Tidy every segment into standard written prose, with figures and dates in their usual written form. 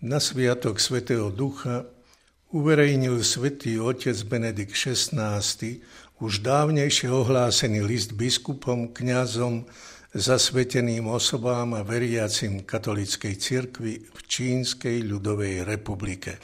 Na sviatok Svätého Ducha uverejnil svätý otec Benedikt XVI už dávnejšie ohlásený list biskupom, kňazom, zasveteným osobám a veriacim katolíckej cirkvi v Čínskej ľudovej republike.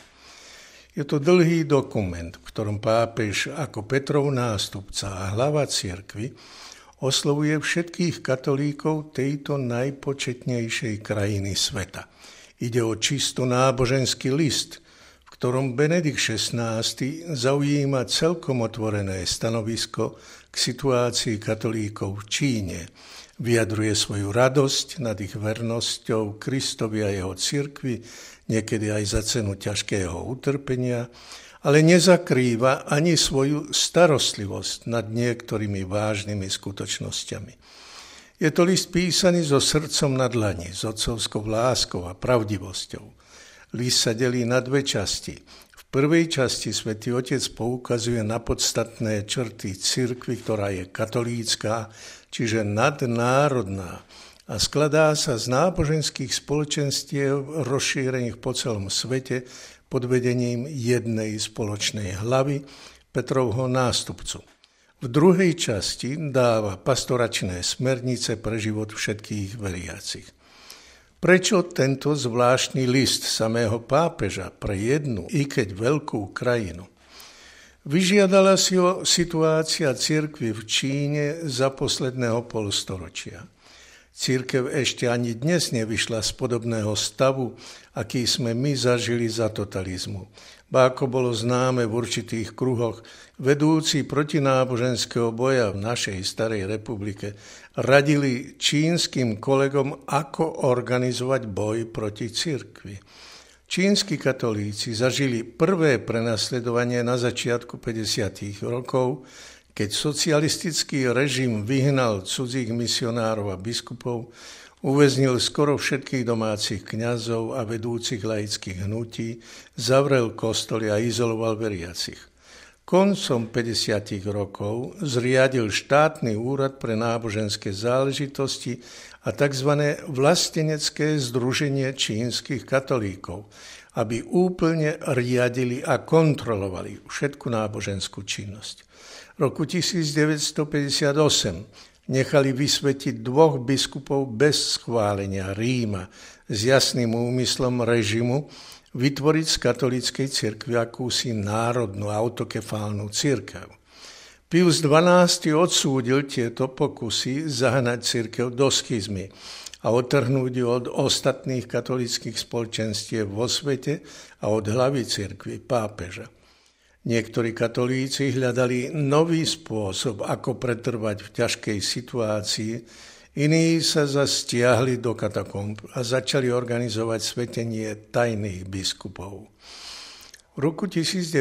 Je to dlhý dokument, v ktorom pápež ako Petrov nástupca a hlava cirkvi oslovuje všetkých katolíkov tejto najpočetnejšej krajiny sveta. Ide o čisto náboženský list, v ktorom Benedikt XVI zaujíma celkom otvorené stanovisko k situácii katolíkov v Číne. Vyjadruje svoju radosť nad ich vernosťou Kristovi a jeho cirkvi, niekedy aj za cenu ťažkého utrpenia, ale nezakrýva ani svoju starostlivosť nad niektorými vážnymi skutočnosťami. Je to list písaný so srdcom na dlani, s otcovskou láskou a pravdivosťou. List sa delí na dve časti. V prvej časti Svätý Otec poukazuje na podstatné črty cirkvi, ktorá je katolícka, čiže nadnárodná, a skladá sa z náboženských spoločenstiev rozšírených po celom svete pod vedením jednej spoločnej hlavy, Petrovho nástupcu. V druhej časti dáva pastoračné smernice pre život všetkých veriacich. Prečo tento zvláštny list samého pápeža pre jednu, i keď veľkú krajinu? Vyžiadala si ho situácia cirkvi v Číne za posledného polstoročia. Cirkev ešte ani dnes nevyšla z podobného stavu, aký sme my zažili za totalizmu. Ba ako bolo známe v určitých kruhoch, vedúci protináboženského boja v našej starej republike radili čínskym kolegom, ako organizovať boj proti cirkvi. Čínski katolíci zažili prvé prenasledovanie na začiatku 50. rokov, keď socialistický režim vyhnal cudzích misionárov a biskupov, uväznil skoro všetkých domácich kňazov a vedúcich laických hnutí, zavrel kostoly a izoloval veriacich. Koncom 50. rokov zriadil štátny úrad pre náboženské záležitosti a tzv. Vlastenecké združenie čínskych katolíkov, aby úplne riadili a kontrolovali všetku náboženskú činnosť. V roku 1958 nechali vysvetiť dvoch biskupov bez schválenia Ríma s jasným úmyslom režimu vytvoriť z katolíckej cirkvi akúsi národnú autokefálnu cirkev. Pius XII odsúdil tieto pokusy zahnať cirkev do schizmy a odtrhnúť ju od ostatných katolíckych spoločenstiev vo svete a od hlavy cirkvi pápeža. Niektorí katolíci hľadali nový spôsob, ako pretrvať v ťažkej situácii, iní sa stiahli do katakomb a začali organizovať svetenie tajných biskupov. V roku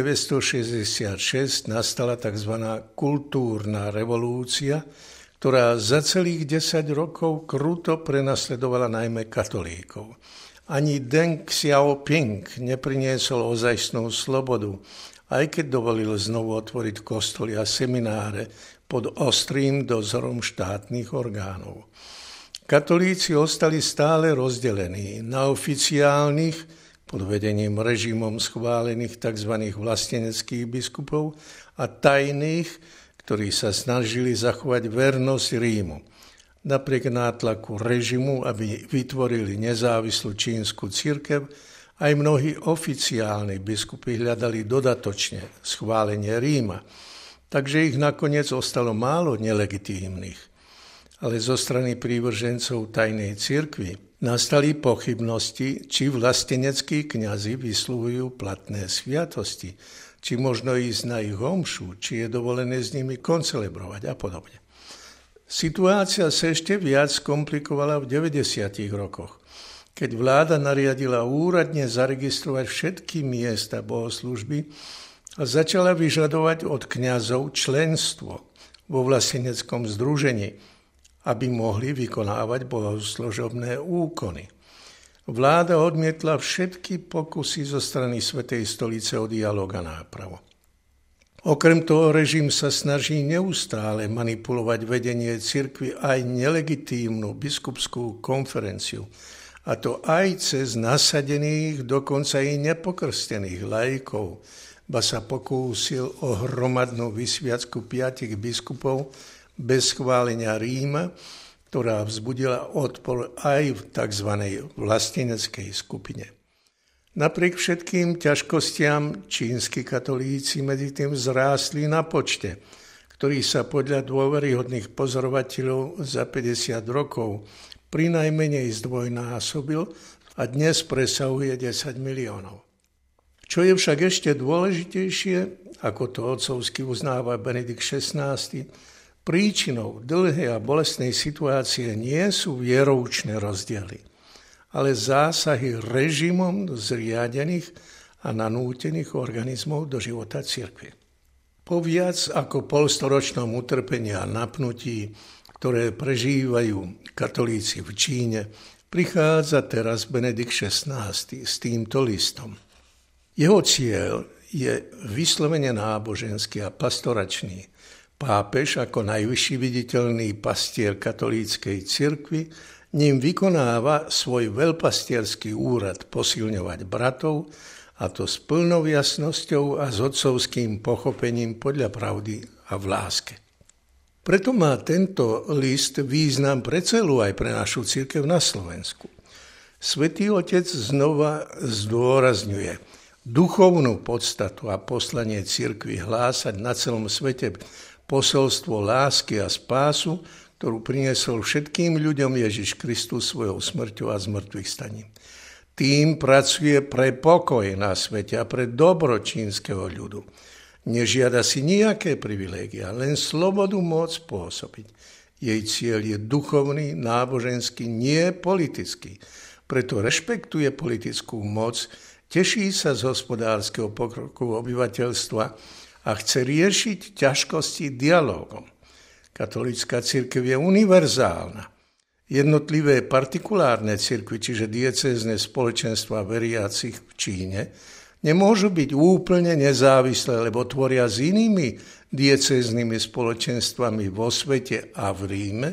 1966 nastala tzv. Kultúrna revolúcia, ktorá za celých 10 rokov kruto prenasledovala najmä katolíkov. Ani Deng Xiaoping nepriniesol ozajstnú slobodu, aj keď dovolil znovu otvoriť kostoly a semináre pod ostrým dozorom štátnych orgánov. Katolíci ostali stále rozdelení na oficiálnych, pod vedením režimom schválených tzv. Vlasteneckých biskupov a tajných, ktorí sa snažili zachovať vernosť Rímu. Napriek nátlaku režimu, aby vytvorili nezávislú čínsku cirkev, aj mnohí oficiálni biskupy hľadali dodatočne schválenie Ríma, takže ich nakoniec ostalo málo nelegitímnych. Ale zo strany prívržencov tajnej cirkvi nastali pochybnosti, či vlasteneckí kňazi vysluhujú platné sviatosti, či možno ísť na ich omšu, či je dovolené s nimi koncelebrovať a podobne. Situácia sa ešte viac komplikovala v 90. rokoch, keď vláda nariadila úradne zaregistrovať všetky miesta bohoslužby a začala vyžadovať od kňazov členstvo vo vlasteneckom združení, aby mohli vykonávať bohoslužobné úkony. Vláda odmietla všetky pokusy zo strany Svätej stolice o dialóg a nápravu. Okrem toho režim sa snaží neustále manipulovať vedenie cirkvi aj nelegitímnu biskupskú konferenciu, a to aj cez nasadených, dokonca i nepokrstených laikov, ba sa pokúsil o hromadnú vysviacku 5 biskupov bez schválenia Ríma, ktorá vzbudila odpor aj v tzv. Vlasteneckej skupine. Napriek všetkým ťažkostiam čínski katolíci medzi tým vzrástli na počte, ktorý sa podľa dôveryhodných pozorovateľov za 50 rokov prinajmenej zdvojnásobil a dnes presahuje 10 miliónov. Čo je však ešte dôležitejšie, ako to otcovsky uznáva Benedikt XVI, príčinou dlhej a bolestnej situácie nie sú vieroučné rozdiely, ale zásahy režimom zriadených a nanútených organizmov do života cirkvi. Po viac ako polstoročnom utrpení a napnutí, ktoré prežívajú katolíci v Číne, prichádza teraz Benedikt XVI s týmto listom. Jeho cieľ je vyslovene náboženský a pastoračný. Pápež ako najvyšší viditeľný pastier katolíckej cirkvi ním vykonáva svoj veľpastierský úrad posilňovať bratov, a to s plnou jasnosťou a s otcovským pochopením podľa pravdy a v láske. Preto má tento list význam pre celú aj pre našu cirkev na Slovensku. Svätý Otec znova zdôrazňuje duchovnú podstatu a poslanie cirkvi hlásať na celom svete posolstvo lásky a spásu, ktorú priniesol všetkým ľuďom Ježiš Kristus svojou smrťou a zmrtvých staním. Tým pracuje pre pokoj na svete a pre dobro čínskeho ľudu. Nežiada si nejaké privilégia, len slobodu môcť pôsobiť. Jej cieľ je duchovný, náboženský, nie politický. Preto rešpektuje politickú moc, teší sa z hospodárskeho pokroku obyvateľstva a chce riešiť ťažkosti dialógom. Katolícka cirkev je univerzálna. Jednotlivé partikulárne cirkvi, čiže diecézne spoločenstva veriacich v Číne, nemôžu byť úplne nezávislé, lebo tvoria s inými diecéznymi spoločenstvami vo svete a v Ríme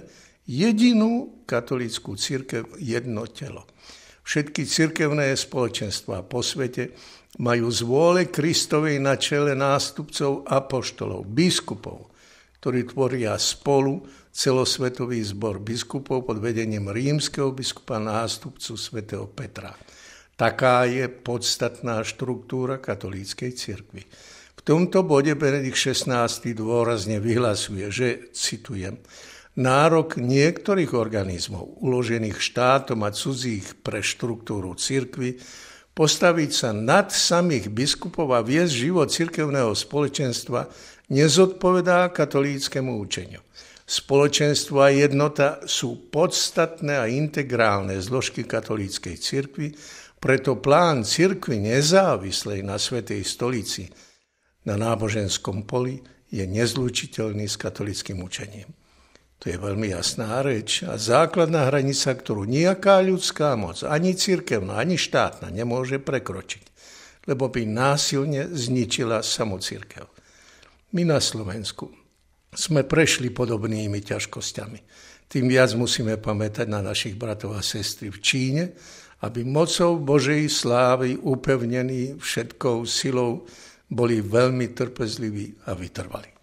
jedinú katolícku cirkev, jedno telo. Všetky cirkevné spoločenstvá po svete majú z vôle Kristovej na čele nástupcov apoštolov, biskupov, ktorí tvoria spolu celosvetový zbor biskupov pod vedením rímskeho biskupa nástupcu svätého Petra. Taká je podstatná štruktúra katolíckej cirkvi. V tomto bode Benedikt XVI dôrazne vyhlasuje, že, citujem, nárok niektorých organizmov uložených štátom a cudzích pre štruktúru cirkvi postaviť sa nad samých biskupov a viesť život cirkevného spoločenstva nezodpovedá katolíckemu učeniu. Spoločenstvo a jednota sú podstatné a integrálne zložky katolíckej cirkvi, preto plán cirkvi nezávislej na Svätej stolici na náboženskom poli je nezlučiteľný s katolíckym učením. To je veľmi jasná reč a základná hranica, ktorú nejaká ľudská moc, ani cirkevná, ani štátna nemôže prekročiť, lebo by násilne zničila samú cirkev. My na Slovensku sme prešli podobnými ťažkosťami. Tým viac musíme pamätať na našich bratov a sestry v Číne, aby mocou Božej slávy upevnení všetkou silou boli veľmi trpezliví a vytrvalí.